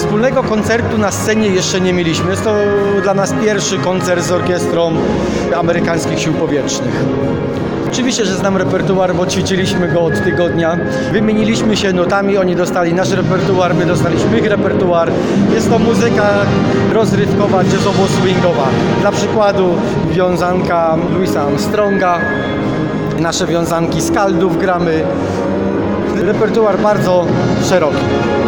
Wspólnego koncertu na scenie jeszcze nie mieliśmy. Jest to dla nas pierwszy koncert z orkiestrą amerykańskich sił powietrznych. Oczywiście, że znam repertuar, bo ćwiczyliśmy go od tygodnia. Wymieniliśmy się nutami, oni dostali nasz repertuar, my dostaliśmy ich repertuar. Jest to muzyka rozrywkowa, jazzowo-swingowa. Dla przykładu wiązanka Louisa Armstronga, nasze wiązanki Skaldów gramy. Repertuar bardzo szeroki.